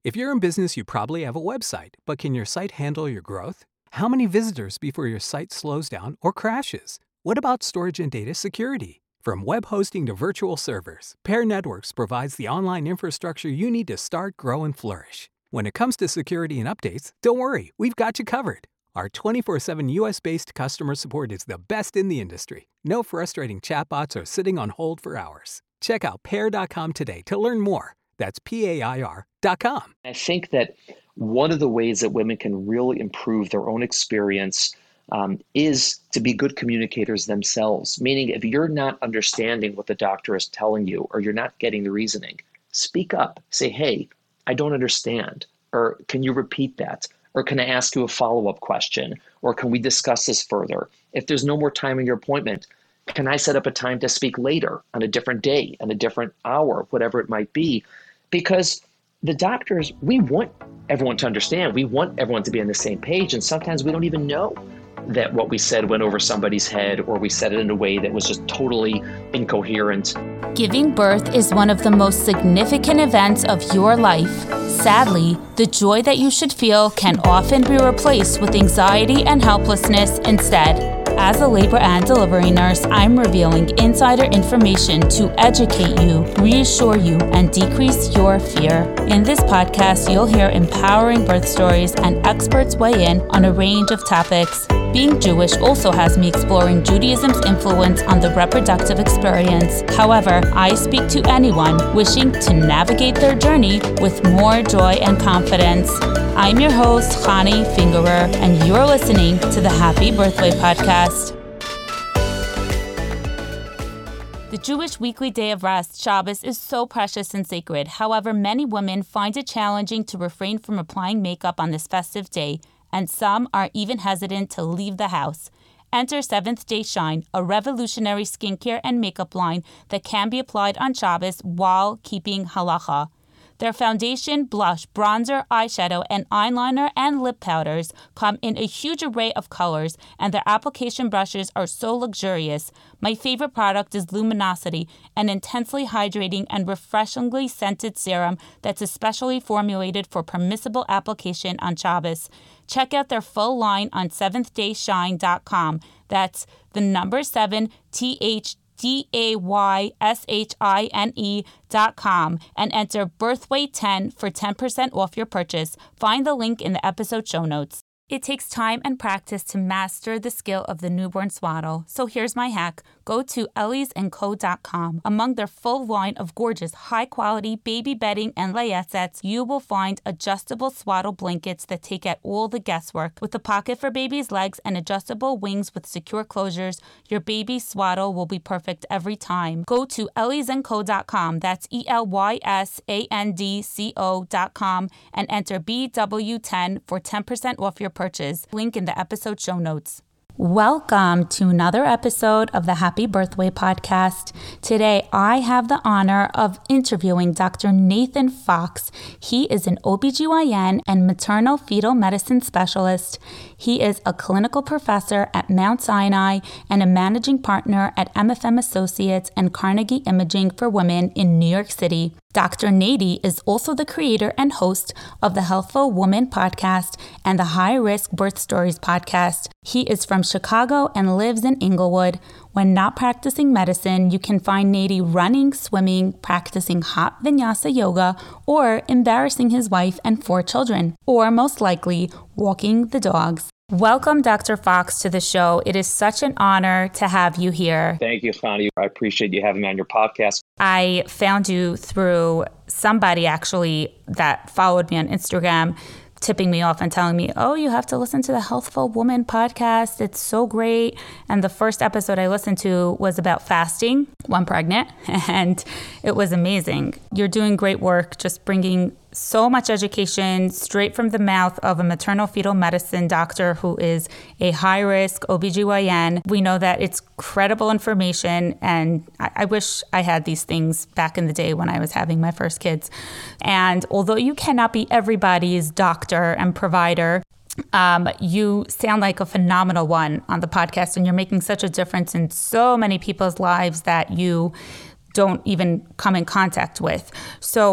If you're in business, you probably have a website, but can your site handle your growth? How many visitors before your site slows down or crashes? What about storage and data security? From web hosting to virtual servers, Pair Networks provides the online infrastructure you need to start, grow, and flourish. When it comes to security and updates, don't worry, we've got you covered. Our 24/7 US-based customer support is the best in the industry. No frustrating chatbots or sitting on hold for hours. Check out pair.com today to learn more. That's PAIR.com. I think that one of the ways that women can really improve their own experience is to be good communicators themselves. Meaning, if you're not understanding what the doctor is telling you, or you're not getting the reasoning, speak up. Say, hey, I don't understand. Or can you repeat that? Or can I ask you a follow-up question? Or can we discuss this further? If there's no more time in your appointment, can I set up a time to speak later on a different day, on a different hour, whatever it might be? Because the doctors, we want everyone to understand. We want everyone to be on the same page. And sometimes we don't even know that what we said went over somebody's head, or we said it in a way that was just totally incoherent. Giving birth is one of the most significant events of your life. Sadly, the joy that you should feel can often be replaced with anxiety and helplessness instead. As a labor and delivery nurse, I'm revealing insider information to educate you, reassure you, and decrease your fear. In this podcast, you'll hear empowering birth stories and experts weigh in on a range of topics. Being Jewish also has me exploring Judaism's influence on the reproductive experience. However, I speak to anyone wishing to navigate their journey with more joy and confidence. I'm your host, Chani Fingerer, and you're listening to the Happy Birthway Podcast. The Jewish weekly day of rest, Shabbos, is so precious and sacred. However, many women find it challenging to refrain from applying makeup on this festive day, and some are even hesitant to leave the house. Enter Seventh Day Shine, a revolutionary skincare and makeup line that can be applied on Shabbos while keeping halacha. Their foundation, blush, bronzer, eyeshadow, and eyeliner and lip powders come in a huge array of colors, and their application brushes are so luxurious. My favorite product is Luminosity, an intensely hydrating and refreshingly scented serum that's especially formulated for permissible application on Shabbos. Check out their full line on seventhDayShine.com. That's the number 7, THDAYSHINE.com and enter Birthway10 for 10% off your purchase. Find the link in the episode show notes. It takes time and practice to master the skill of the newborn swaddle. So here's my hack. Go to elliesandco.com. Among their full line of gorgeous, high-quality baby bedding and layette sets, you will find adjustable swaddle blankets that take out all the guesswork. With a pocket for baby's legs and adjustable wings with secure closures, your baby's swaddle will be perfect every time. Go to elliesandco.com. That's ELYSANDCO.com and enter BW10 for 10% off your purchase. Link in the episode show notes. Welcome to another episode of the Happy Birthway Podcast. Today, I have the honor of interviewing Dr. Nathan Fox. He is an OBGYN and maternal fetal medicine specialist. He is a clinical professor at Mount Sinai and a managing partner at MFM Associates and Carnegie Imaging for Women in New York City. Dr. Nady is also the creator and host of the Healthful Woman podcast and the High Risk Birth Stories podcast. He is from Chicago and lives in Inglewood. When not practicing medicine, you can find Nady running, swimming, practicing hot vinyasa yoga, or embarrassing his wife and 4 children, or most likely, walking the dogs. Welcome, Dr. Fox, to the show. It is such an honor to have you here. Thank you, Chani. I appreciate you having me on your podcast. I found you through somebody actually that followed me on Instagram, tipping me off and telling me, oh, you have to listen to the Healthful Woman podcast. It's so great. And the first episode I listened to was about fasting when pregnant, and it was amazing. You're doing great work, just bringing so much education straight from the mouth of a maternal fetal medicine doctor who is a high-risk OBGYN. We know that it's credible information, and I wish I had these things back in the day when I was having my first kids. And although you cannot be everybody's doctor and provider, you sound like a phenomenal one on the podcast, and you're making such a difference in so many people's lives that you don't even come in contact with. So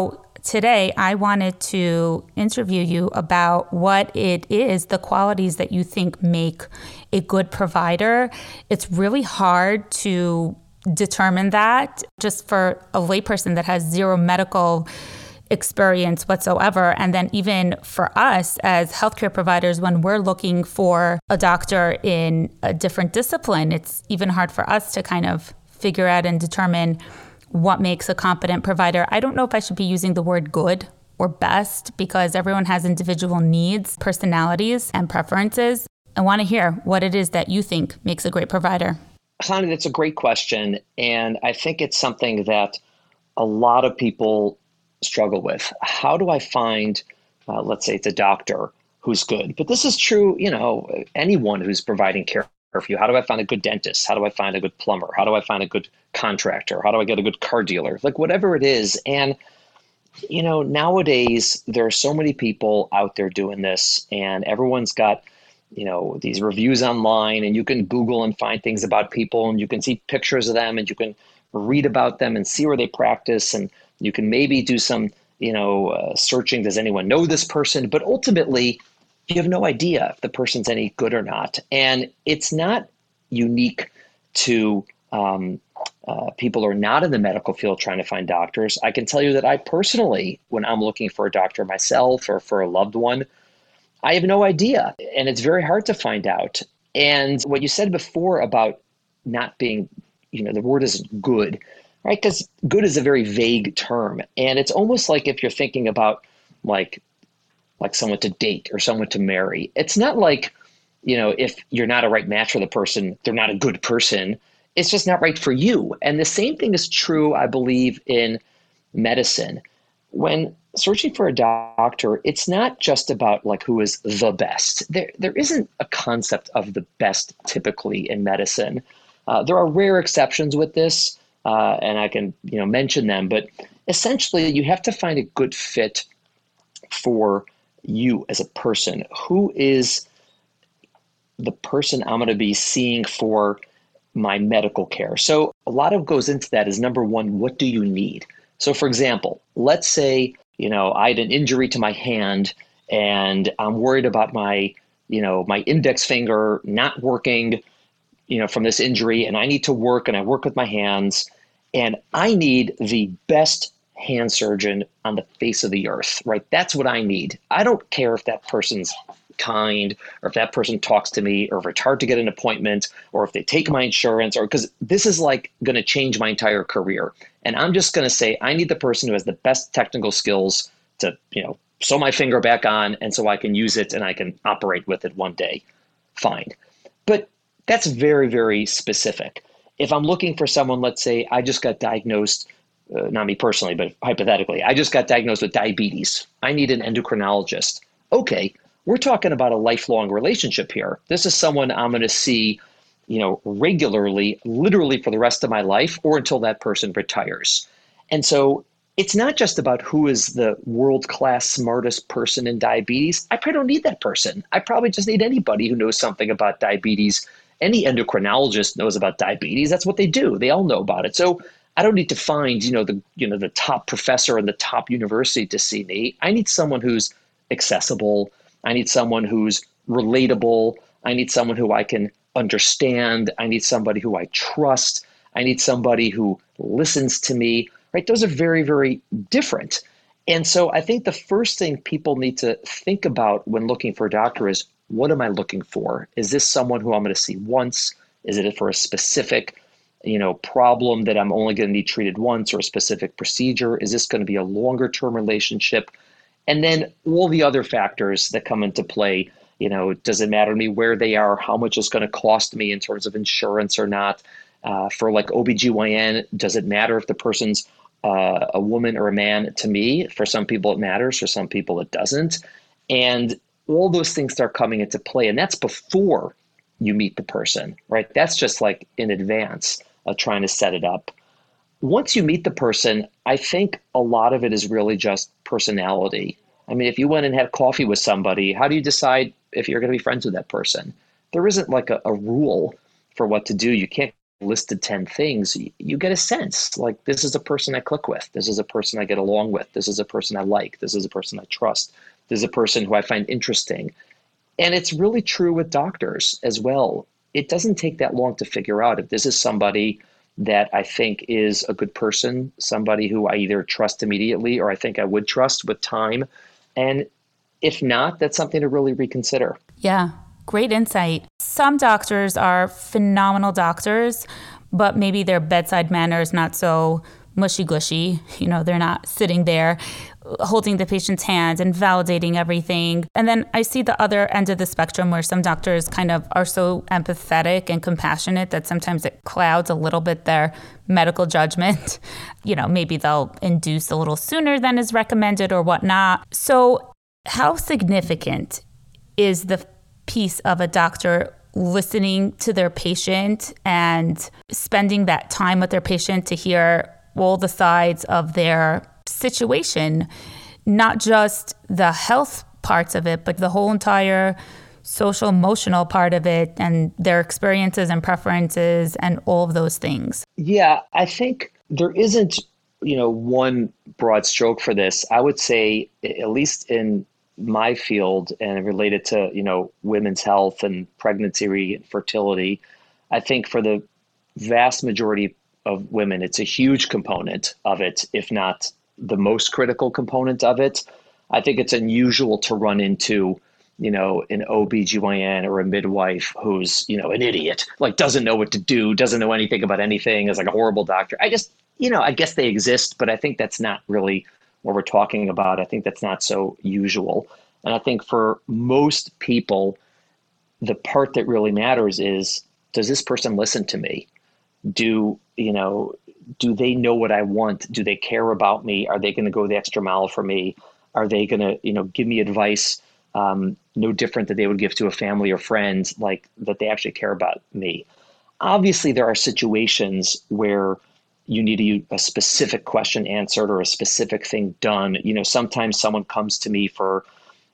Today, I wanted to interview you about what it is, the qualities that you think make a good provider. It's really hard to determine that just for a layperson that has zero medical experience whatsoever. And then even for us as healthcare providers, when we're looking for a doctor in a different discipline, it's even hard for us to kind of figure out and determine what makes a competent provider. I don't know if I should be using the word good or best because everyone has individual needs, personalities, and preferences. I want to hear what it is that you think makes a great provider. Connie, that's a great question. And I think it's something that a lot of people struggle with. How do I find, let's say it's a doctor who's good, but this is true, anyone who's providing care for you. How do I find a good dentist? How do I find a good plumber? How do I find a good contractor? How do I get a good car dealer? Like whatever it is. And, nowadays there are so many people out there doing this and everyone's got, these reviews online and you can Google and find things about people and you can see pictures of them and you can read about them and see where they practice. And you can maybe do some, searching. Does anyone know this person? But ultimately, you have no idea if the person's any good or not. And it's not unique to people who are not in the medical field trying to find doctors. I can tell you that I personally, when I'm looking for a doctor myself or for a loved one, I have no idea. And it's very hard to find out. And what you said before about not being, the word is good, right? Because good is a very vague term. And it's almost like if you're thinking about like someone to date or someone to marry. It's not like, if you're not a right match for the person, they're not a good person. It's just not right for you. And the same thing is true, I believe, in medicine. When searching for a doctor, it's not just about like who is the best. There isn't a concept of the best typically in medicine. There are rare exceptions with this, and I can mention them. But essentially, you have to find a good fit for you as a person. Who is the person I'm going to be seeing for my medical care? So a lot of goes into that is number one, what do you need? So for example, let's say, I had an injury to my hand and I'm worried about my index finger not working, from this injury, and I need to work and I work with my hands and I need the best hand surgeon on the face of the earth, right? That's what I need. I don't care if that person's kind or if that person talks to me or if it's hard to get an appointment or if they take my insurance or because this is like going to change my entire career. And I'm just going to say, I need the person who has the best technical skills to, sew my finger back on. And so I can use it and I can operate with it one day. Fine. But that's very, very specific. If I'm looking for someone, let's say I just got diagnosed, not me personally, but hypothetically, I just got diagnosed with diabetes. I need an endocrinologist. Okay, we're talking about a lifelong relationship here. This is someone I'm going to see, regularly, literally for the rest of my life or until that person retires. And so it's not just about who is the world-class smartest person in diabetes. I probably don't need that person. I probably just need anybody who knows something about diabetes. Any endocrinologist knows about diabetes. That's what they do. They all know about it. So I don't need to find, the top professor in the top university to see me. I need someone who's accessible. I need someone who's relatable. I need someone who I can understand. I need somebody who I trust. I need somebody who listens to me, right? Those are very, very different. And so I think the first thing people need to think about when looking for a doctor is, what am I looking for? Is this someone who I'm going to see once? Is it for a specific problem that I'm only going to need treated once or a specific procedure? Is this going to be a longer term relationship? And then all the other factors that come into play, does it matter to me where they are, how much it's going to cost me in terms of insurance or not? For like OBGYN, does it matter if the person's a woman or a man? To me, for some people it matters, for some people it doesn't. And all those things start coming into play. And that's before you meet the person, right? That's just like in advance of trying to set it up. Once you meet the person, I think a lot of it is really just personality. I mean, if you went and had coffee with somebody, how do you decide if you're going to be friends with that person? There isn't like a rule for what to do. You can't listed 10 things, you get a sense like this is a person I click with. This is a person I get along with. This is a person I like. This is a person I trust. This is a person who I find interesting. And it's really true with doctors as well. It doesn't take that long to figure out if this is somebody that I think is a good person, somebody who I either trust immediately or I think I would trust with time. And if not, that's something to really reconsider. Yeah, great insight. Some doctors are phenomenal doctors, but maybe their bedside manner is not so mushy-gushy. You know, they're not sitting there holding the patient's hand and validating everything. And then I see the other end of the spectrum where some doctors kind of are so empathetic and compassionate that sometimes it clouds a little bit their medical judgment. You know, maybe they'll induce a little sooner than is recommended or whatnot. So how significant is the piece of a doctor listening to their patient and spending that time with their patient to hear all the sides of their situation, not just the health parts of it, but the whole entire social emotional part of it and their experiences and preferences and all of those things? Yeah, I think there isn't, one broad stroke for this. I would say, at least in my field and related to, women's health and pregnancy and fertility, I think for the vast majority of women, it's a huge component of it, if not the most critical component of it. I think it's unusual to run into, an OBGYN or a midwife who's, an idiot, like doesn't know what to do, doesn't know anything about anything, is like a horrible doctor. I guess they exist, but I think that's not really what we're talking about. I think that's not so usual. And I think for most people, the part that really matters is, does this person listen to me? Do they know what I want? Do they care about me? Are they going to go the extra mile for me? Are they going to, give me advice no different that they would give to a family or friends, like that they actually care about me? Obviously, there are situations where you need a specific question answered or a specific thing done. Sometimes someone comes to me for,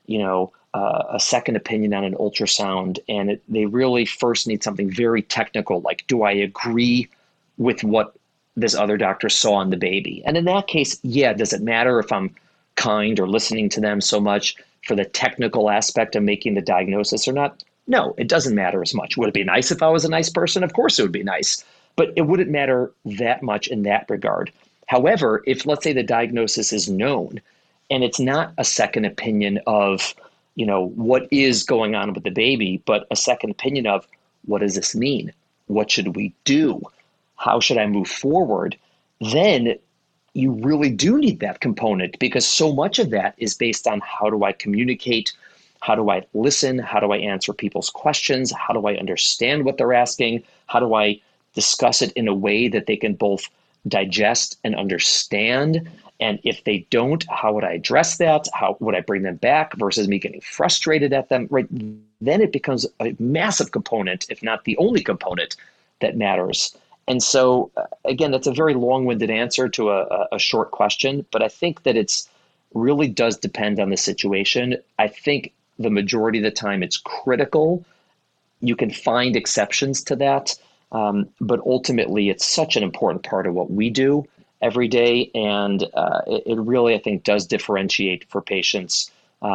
a second opinion on an ultrasound, and they really first need something very technical, like, do I agree with what this other doctor saw on the baby? And in that case, yeah, does it matter if I'm kind or listening to them so much for the technical aspect of making the diagnosis or not? No, it doesn't matter as much. Would it be nice if I was a nice person? Of course it would be nice, but it wouldn't matter that much in that regard. However, if, let's say, the diagnosis is known and it's not a second opinion of, what is going on with the baby, but a second opinion of, what does this mean? What should we do? How should I move forward? Then you really do need that component, because so much of that is based on, how do I communicate? How do I listen? How do I answer people's questions? How do I understand what they're asking? How do I discuss it in a way that they can both digest and understand? And if they don't, how would I address that? How would I bring them back versus me getting frustrated at them? Right? Then it becomes a massive component, if not the only component that matters. And so, again, that's a very long-winded answer to a short question, but I think that it's really does depend on the situation. I think the majority of the time it's critical. You can find exceptions to that, but ultimately it's such an important part of what we do every day, and it really, I think, does differentiate for patients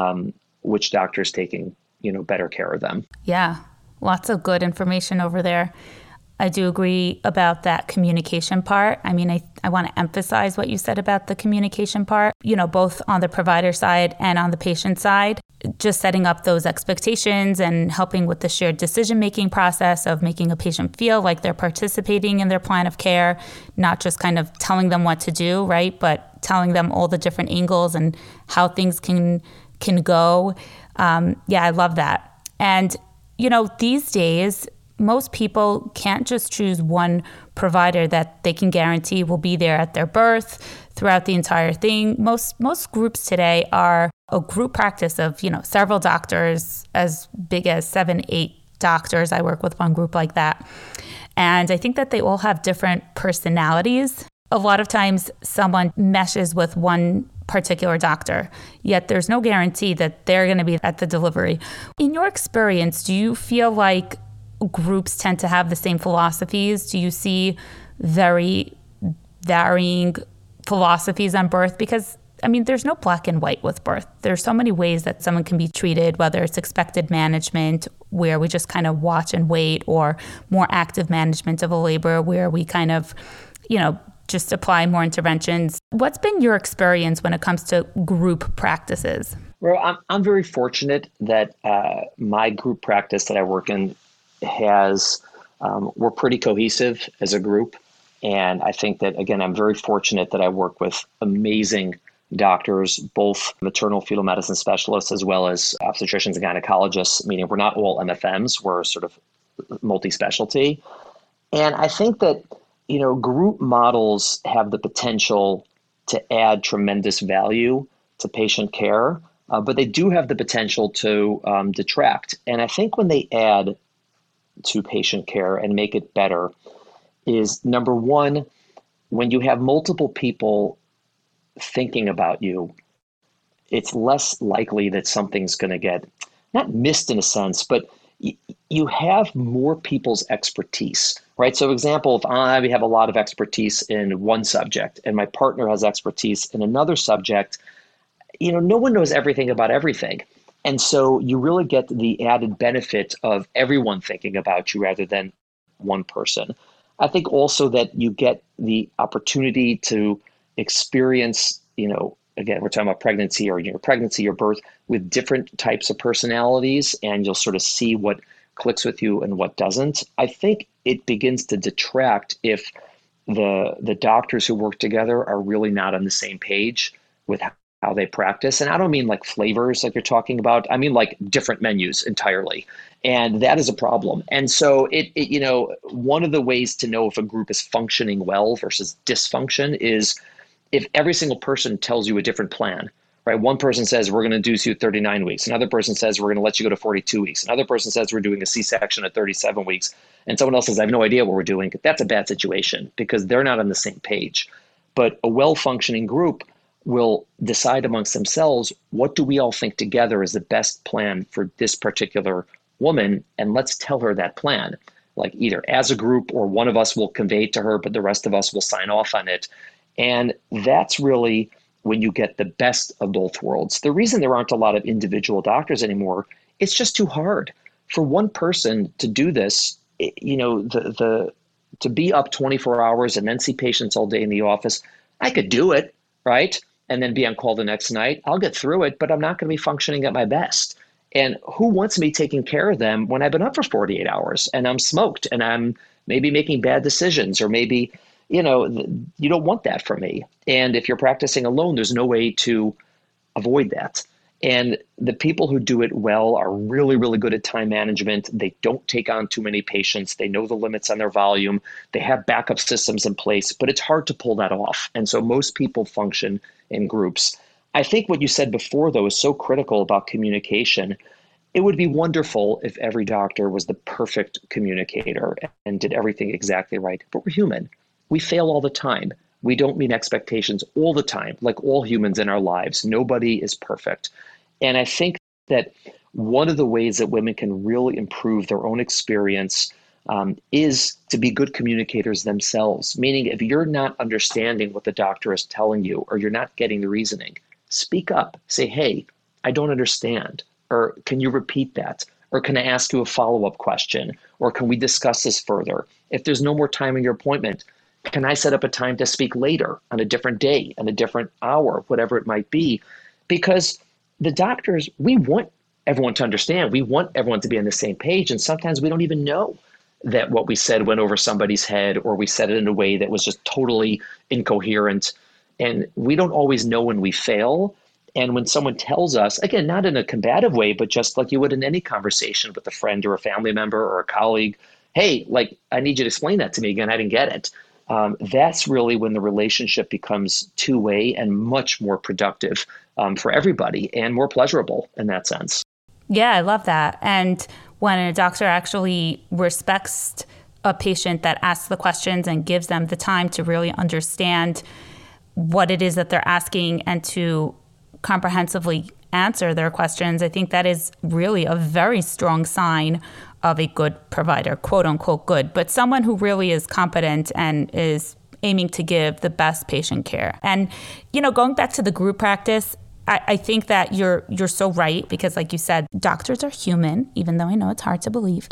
which doctor's taking, better care of them. Yeah, lots of good information over there. I do agree about that communication part. I mean, I want to emphasize what you said about the communication part, both on the provider side and on the patient side, just setting up those expectations and helping with the shared decision-making process of making a patient feel like they're participating in their plan of care, not just kind of telling them what to do, right? But telling them all the different angles and how things can go. Yeah, I love that. And, these days, most people can't just choose one provider that they can guarantee will be there at their birth throughout the entire thing. Most groups today are a group practice of, several doctors, as big as 7-8 doctors. I work with one group like that. And I think that they all have different personalities. A lot of times someone meshes with one particular doctor, yet there's no guarantee that they're going to be at the delivery. In your experience, do you feel like groups tend to have the same philosophies? Do you see very varying philosophies on birth? Because I mean, there's no black and white with birth. There's so many ways that someone can be treated, whether it's expected management, where we just kind of watch and wait, or more active management of a labor, where we kind of, just apply more interventions. What's been your experience when it comes to group practices? Well, I'm very fortunate that my group practice that I work in we're pretty cohesive as a group. And I think that, again, I'm very fortunate that I work with amazing doctors, both maternal fetal medicine specialists as well as obstetricians and gynecologists, meaning we're not all MFMs, we're sort of multi-specialty. And I think that, group models have the potential to add tremendous value to patient care, but they do have the potential to detract. And I think when they add to patient care and make it better is, number one, when you have multiple people thinking about you, it's less likely that something's going to get not missed in a sense, but you have more people's expertise, right? So example, if I have a lot of expertise in one subject and my partner has expertise in another subject, no one knows everything about everything. And so you really get the added benefit of everyone thinking about you rather than one person. I think also that you get the opportunity to experience, again, we're talking about pregnancy or pregnancy or birth with different types of personalities, and you'll sort of see what clicks with you and what doesn't. I think it begins to detract if the doctors who work together are really not on the same page with how they practice. And I don't mean like flavors like you're talking about. I mean like different menus entirely. And that is a problem. And so one of the ways to know if a group is functioning well versus dysfunction is if every single person tells you a different plan, right? One person says, we're going to induce you at 39 weeks. Another person says, we're going to let you go to 42 weeks. Another person says, we're doing a C-section at 37 weeks. And someone else says, I have no idea what we're doing. That's a bad situation because they're not on the same page. But a well-functioning group will decide amongst themselves, what do we all think together is the best plan for this particular woman? And let's tell her that plan, like either as a group or one of us will convey it to her, but the rest of us will sign off on it. And that's really when you get the best of both worlds. The reason there aren't a lot of individual doctors anymore, it's just too hard for one person to do this. To be up 24 hours and then see patients all day in the office. I could do it, right? And then be on call the next night. I'll get through it, but I'm not going to be functioning at my best. And who wants me taking care of them when I've been up for 48 hours and I'm smoked and I'm maybe making bad decisions, or maybe, you don't want that from me. And if you're practicing alone, there's no way to avoid that. And the people who do it well are really, really good at time management. They don't take on too many patients. They know the limits on their volume. They have backup systems in place, but it's hard to pull that off. And so most people function in groups. I think what you said before, though, is so critical about communication. It would be wonderful if every doctor was the perfect communicator and did everything exactly right. But we're human. We fail all the time. We don't meet expectations all the time, like all humans in our lives. Nobody is perfect. And I think that one of the ways that women can really improve their own experience is to be good communicators themselves. Meaning, if you're not understanding what the doctor is telling you, or you're not getting the reasoning, speak up. Say, hey, I don't understand. Or can you repeat that? Or can I ask you a follow-up question? Or can we discuss this further? If there's no more time in your appointment, can I set up a time to speak later on a different day, on a different hour, whatever it might be? Because the doctors, we want everyone to understand. We want everyone to be on the same page. And sometimes we don't even know that what we said went over somebody's head, or we said it in a way that was just totally incoherent. And we don't always know when we fail. And when someone tells us, again, not in a combative way, but just like you would in any conversation with a friend or a family member or a colleague, hey, like, I need you to explain that to me again. I didn't get it. That's really when the relationship becomes two-way and much more productive for everybody and more pleasurable in that sense. Yeah, I love that. And when a doctor actually respects a patient that asks the questions and gives them the time to really understand what it is that they're asking and to comprehensively answer their questions, I think that is really a very strong sign of a good provider, quote unquote good, but someone who really is competent and is aiming to give the best patient care. And, going back to the group practice, I think that you're so right, because like you said, doctors are human, even though I know it's hard to believe.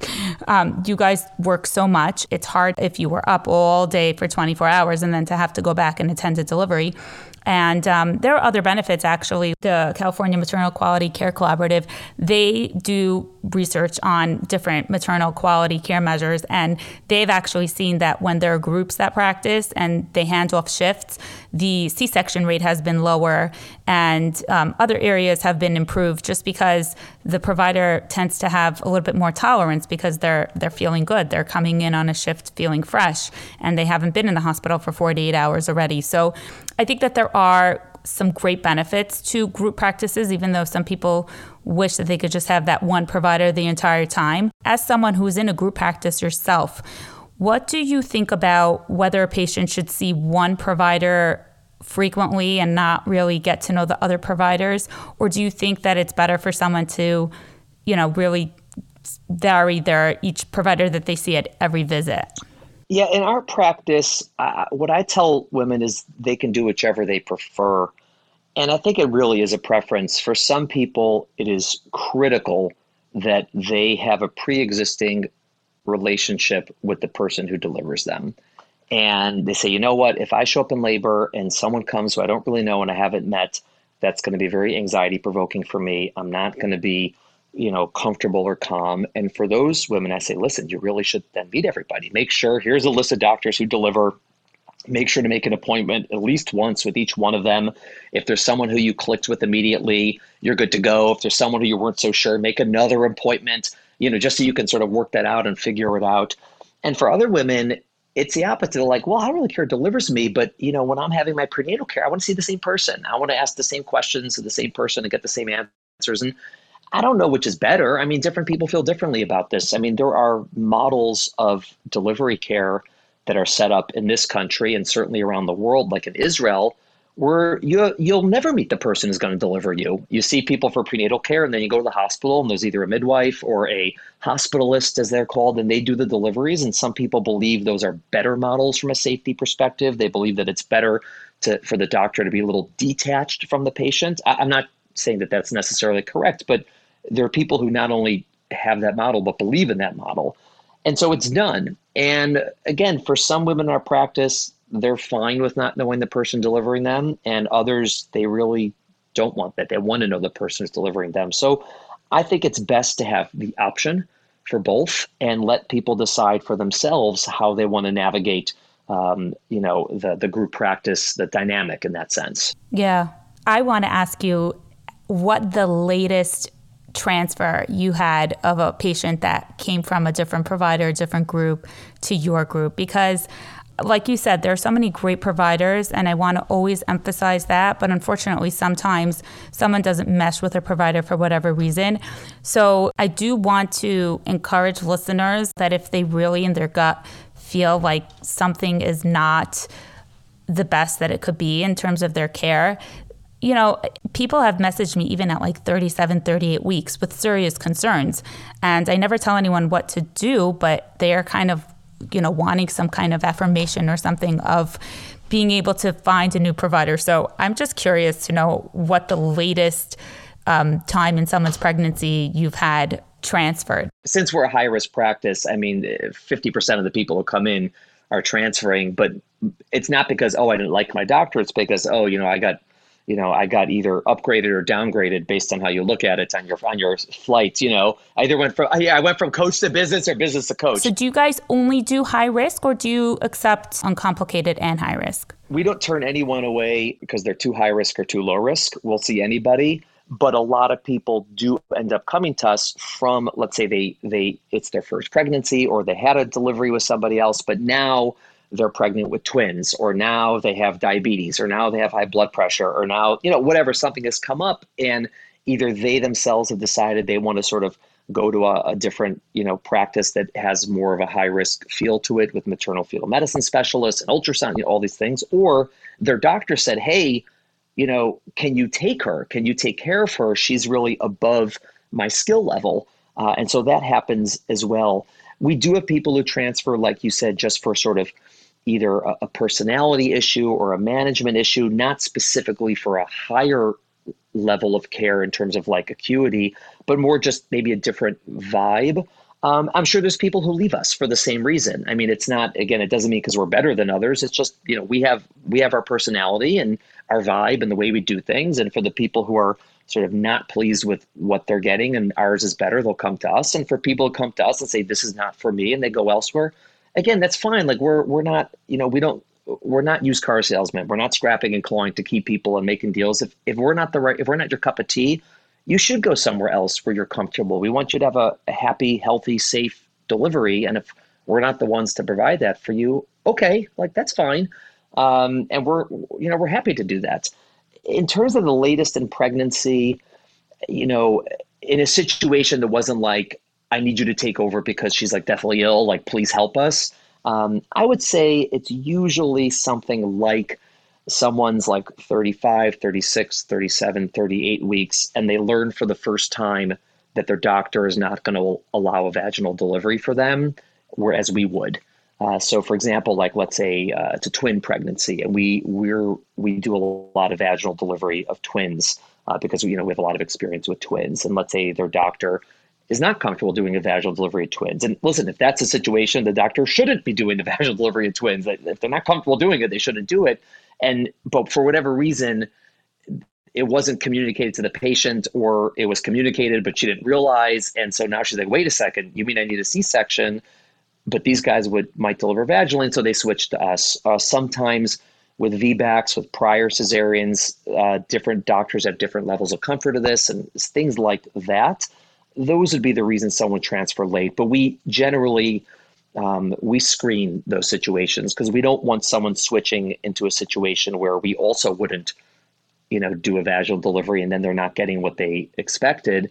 You guys work so much. It's hard if you were up all day for 24 hours and then to have to go back and attend a delivery. And there are other benefits, actually. The California Maternal Quality Care Collaborative, they do research on different maternal quality care measures, and they've actually seen that when there are groups that practice and they hand off shifts, the C-section rate has been lower, and other areas have been improved just because the provider tends to have a little bit more tolerance because they're feeling good. They're coming in on a shift feeling fresh, and they haven't been in the hospital for 48 hours already. So I think that there are some great benefits to group practices, even though some people wish that they could just have that one provider the entire time. As someone who's in a group practice yourself, what do you think about whether a patient should see one provider frequently and not really get to know the other providers? Or do you think that it's better for someone to, really vary each provider that they see at every visit? Yeah, in our practice, what I tell women is they can do whichever they prefer. And I think it really is a preference. For some people, it is critical that they have a pre-existing relationship with the person who delivers them. And they say, you know what, if I show up in labor and someone comes who I don't really know and I haven't met, that's going to be very anxiety provoking for me. I'm not going to be comfortable or calm. And for those women, I say, listen, you really should then meet everybody. Make sure, here's a list of doctors who deliver. Make sure to make an appointment at least once with each one of them. If there's someone who you clicked with immediately, you're good to go. If there's someone who you weren't so sure, make another appointment, just so you can sort of work that out and figure it out. And for other women, it's the opposite. They're like, well, I don't really care who delivers me, but when I'm having my prenatal care, I want to see the same person. I want to ask the same questions to the same person and get the same answers. And I don't know which is better. I mean, different people feel differently about this. I mean, there are models of delivery care that are set up in this country and certainly around the world, like in Israel, where you'll never meet the person who's going to deliver you. You see people for prenatal care, and then you go to the hospital, and there's either a midwife or a hospitalist, as they're called, and they do the deliveries. And some people believe those are better models from a safety perspective. They believe that it's better for the doctor to be a little detached from the patient. I'm not saying that that's necessarily correct, but there are people who not only have that model, but believe in that model. And so it's done. And again, for some women in our practice, they're fine with not knowing the person delivering them. And others, they really don't want that. They want to know the person who's delivering them. So I think it's best to have the option for both and let people decide for themselves how they want to navigate, the group practice, the dynamic in that sense. Yeah. I want to ask you what the latest transfer you had of a patient that came from a different provider, a different group to your group, because like you said, there are so many great providers, and I want to always emphasize that. But unfortunately, sometimes someone doesn't mesh with a provider for whatever reason. So I do want to encourage listeners that if they really in their gut feel like something is not the best that it could be in terms of their care, people have messaged me even at like 37, 38 weeks with serious concerns. And I never tell anyone what to do, but they are kind of wanting some kind of affirmation or something of being able to find a new provider. So I'm just curious to know what the latest time in someone's pregnancy you've had transferred. Since we're a high-risk practice, I mean, 50% of the people who come in are transferring, but it's not because, I didn't like my doctor. It's because, I got either upgraded or downgraded based on how you look at it on your flights. I either went from coach to business or business to coach. So do you guys only do high risk, or do you accept uncomplicated and high risk? We don't turn anyone away because they're too high risk or too low risk. We'll see anybody. But a lot of people do end up coming to us from, let's say it's their first pregnancy, or they had a delivery with somebody else, but now they're pregnant with twins, or now they have diabetes, or now they have high blood pressure, or now, whatever, something has come up, and either they themselves have decided they want to sort of go to a different, practice that has more of a high risk feel to it with maternal fetal medicine specialists and ultrasound, all these things, or their doctor said, hey, can you take her? Can you take care of her? She's really above my skill level. And so that happens as well. We do have people who transfer, like you said, just for sort of either a personality issue or a management issue, not specifically for a higher level of care in terms of like acuity, but more just maybe a different vibe. I'm sure there's people who leave us for the same reason. I mean, it's not, again, it doesn't mean because we're better than others. It's just, we have our personality and our vibe and the way we do things. And for the people who are sort of not pleased with what they're getting and ours is better, they'll come to us. And for people who come to us and say, this is not for me, and they go elsewhere, again, that's fine. Like we're not, we're not used car salesmen. We're not scrapping and clawing to keep people and making deals. If we're not your cup of tea, you should go somewhere else where you're comfortable. We want you to have a happy, healthy, safe delivery. And if we're not the ones to provide that for you, okay, like that's fine. And we're happy to do that. In terms of the latest in pregnancy, in a situation that wasn't like, I need you to take over because she's like deathly ill, like, please help us. I would say it's usually something like someone's like 35, 36, 37, 38 weeks, and they learn for the first time that their doctor is not going to allow a vaginal delivery for them, whereas we would. So for example, like let's say it's a twin pregnancy, and we do a lot of vaginal delivery of twins because we have a lot of experience with twins. And let's say their doctor is not comfortable doing a vaginal delivery of twins. And listen, if that's a situation, the doctor shouldn't be doing the vaginal delivery of twins. If they're not comfortable doing it, they shouldn't do it. But for whatever reason, it wasn't communicated to the patient, or it was communicated, but she didn't realize. And so now she's like, wait a second, you mean I need a C-section? But these guys might deliver vaginally, and so they switched to us. Sometimes with VBACs, with prior cesareans, different doctors have different levels of comfort of this, and things like that. Those would be the reasons someone would transfer late. But we generally, we screen those situations because we don't want someone switching into a situation where we also wouldn't, do a vaginal delivery and then they're not getting what they expected.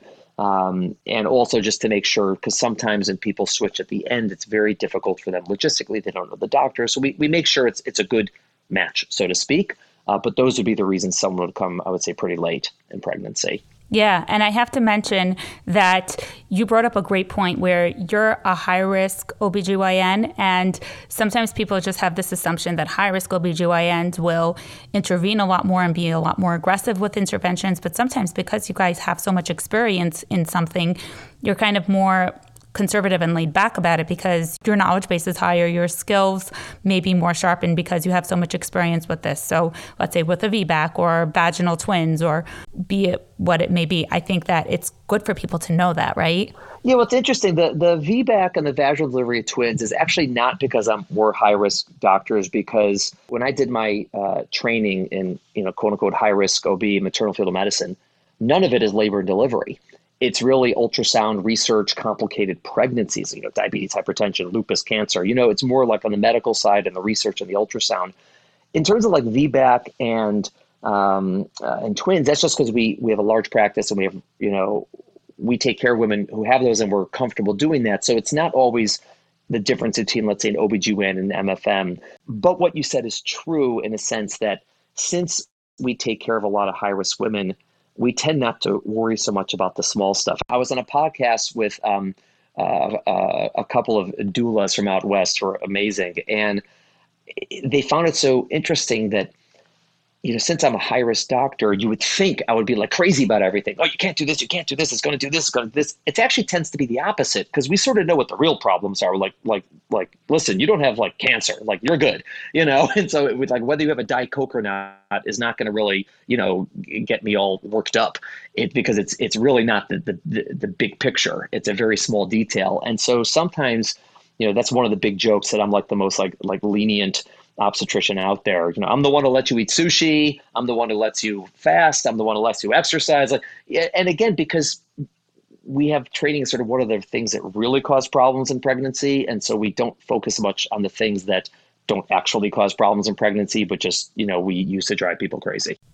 And also just to make sure, because sometimes when people switch at the end, it's very difficult for them logistically. They don't know the doctor. So we make sure it's a good match, so to speak. But those would be the reasons someone would come, I would say, pretty late in pregnancy. Yeah. And I have to mention that you brought up a great point where you're a high-risk OBGYN, and sometimes people just have this assumption that high-risk OBGYNs will intervene a lot more and be a lot more aggressive with interventions. But sometimes because you guys have so much experience in something, you're kind of more conservative and laid back about it because your knowledge base is higher, your skills may be more sharpened because you have so much experience with this. So let's say with a VBAC or vaginal twins, or be it what it may be, I think that it's good for people to know that, right? Yeah, what's interesting, the VBAC and the vaginal delivery of twins is actually not because we're high-risk doctors, because when I did my training in, quote unquote, high-risk OB, maternal fetal medicine, none of it is labor and delivery. It's really ultrasound research, complicated pregnancies, diabetes, hypertension, lupus, cancer. It's more like on the medical side and the research and the ultrasound. In terms of like VBAC and twins, that's just because we have a large practice and we have, we take care of women who have those and we're comfortable doing that. So it's not always the difference between, let's say, an OBGYN and an MFM. But what you said is true in a sense that since we take care of a lot of high-risk women, we tend not to worry so much about the small stuff. I was on a podcast with a couple of doulas from out west who are amazing. And they found it so interesting that, since I'm a high-risk doctor, you would think I would be like crazy about everything. Oh, you can't do this, it's going to do this, it's going to do this. It actually tends to be the opposite, because we sort of know what the real problems are. Like, listen, you don't have like cancer, like you're good, And so it would, like, whether you have a Diet Coke or not is not going to really, get me all worked up. Because it's really not the big picture. It's a very small detail. And so sometimes, that's one of the big jokes, that I'm like the most like lenient obstetrician out there. I'm the one who lets you eat sushi. I'm the one who lets you fast. I'm the one who lets you exercise. And again, because we have training in sort of what are the things that really cause problems in pregnancy. And so we don't focus much on the things that don't actually cause problems in pregnancy, but just, we used to drive people crazy.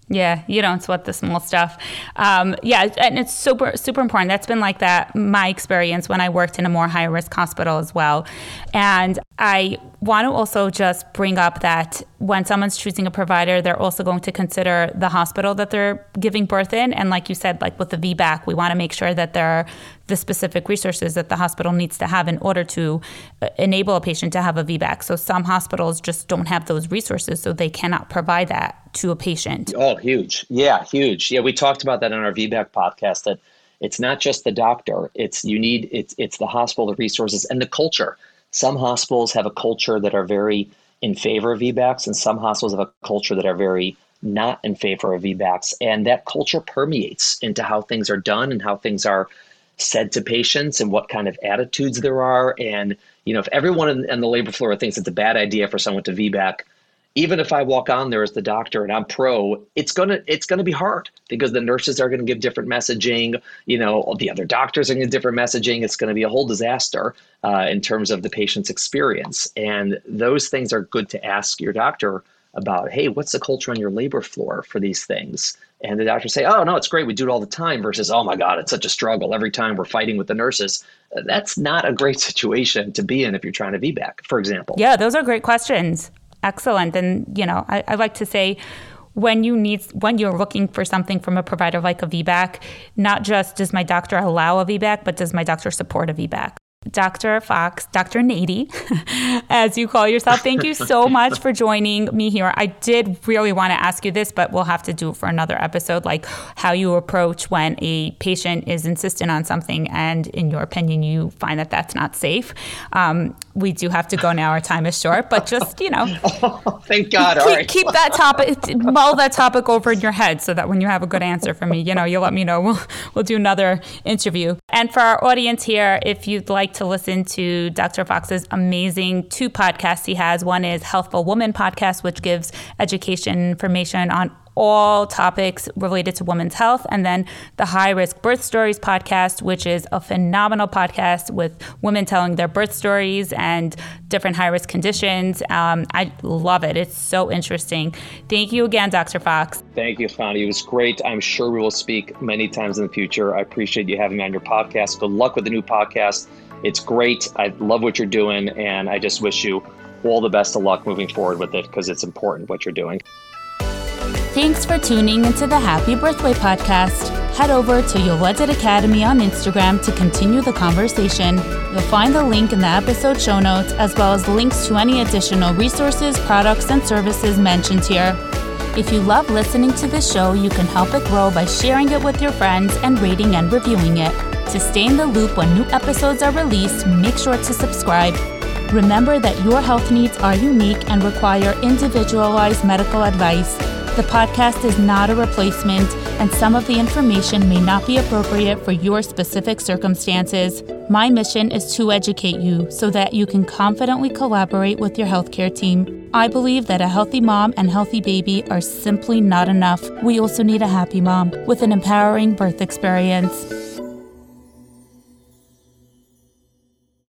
Yeah, you don't sweat the small stuff. Yeah, and it's super, super important. That's been like that, my experience when I worked in a more high-risk hospital as well. And I want to also just bring up that when someone's choosing a provider, they're also going to consider the hospital that they're giving birth in. And like you said, like with the VBAC, we want to make sure that there are the specific resources that the hospital needs to have in order to enable a patient to have a VBAC. So some hospitals just don't have those resources, so they cannot provide that to a patient. Oh, huge. Yeah, huge. Yeah, we talked about that on our VBAC podcast, that it's not just the doctor. It's the hospital, the resources, and the culture. Some hospitals have a culture that are very in favor of VBACs, and some hospitals have a culture that are very not in favor of VBACs. And that culture permeates into how things are done and how things are said to patients and what kind of attitudes there are. And, if everyone on the labor floor thinks it's a bad idea for someone to VBAC, even if I walk on there as the doctor and I'm pro, it's gonna be hard because the nurses are gonna give different messaging. The other doctors are gonna give different messaging. It's gonna be a whole disaster in terms of the patient's experience. And those things are good to ask your doctor about. Hey, what's the culture on your labor floor for these things? And the doctor say, oh no, it's great, we do it all the time, versus, oh my God, it's such a struggle. Every time we're fighting with the nurses. That's not a great situation to be in if you're trying to VBAC, for example. Yeah, those are great questions. Excellent. And, I like to say when you're looking for something from a provider like a VBAC, not just does my doctor allow a VBAC, but does my doctor support a VBAC? Dr. Fox, Dr. Nady, as you call yourself, thank you so much for joining me here. I did really want to ask you this, but we'll have to do it for another episode, like how you approach when a patient is insistent on something and in your opinion, you find that that's not safe. We do have to go now. Our time is short, but just, Oh, thank God. All right. Keep that topic, mull that topic over in your head so that when you have a good answer for me, you'll let me know. We'll do another interview. And for our audience here, if you'd like to listen to Dr. Fox's amazing 2 podcasts he has, one is Healthful Woman podcast, which gives education information on all topics related to women's health, and then the High Risk Birth Stories podcast, which is a phenomenal podcast with women telling their birth stories and different high-risk conditions. I love it. It's so interesting. Thank you again, Dr. Fox. Thank you, Fani. It was great. I'm sure we will speak many times in the future. I appreciate you having me on your podcast. Good luck with the new podcast. It's great. I love what you're doing, and I just wish you all the best of luck moving forward with it because it's important what you're doing. Thanks for tuning into the Happy Birthway podcast. Head over to Yoledet Academy on Instagram to continue the conversation. You'll find the link in the episode show notes, as well as links to any additional resources, products, and services mentioned here. If you love listening to this show, you can help it grow by sharing it with your friends and rating and reviewing it. To stay in the loop when new episodes are released, make sure to subscribe. Remember that your health needs are unique and require individualized medical advice. The podcast is not a replacement, and some of the information may not be appropriate for your specific circumstances. My mission is to educate you so that you can confidently collaborate with your healthcare team. I believe that a healthy mom and healthy baby are simply not enough. We also need a happy mom with an empowering birth experience.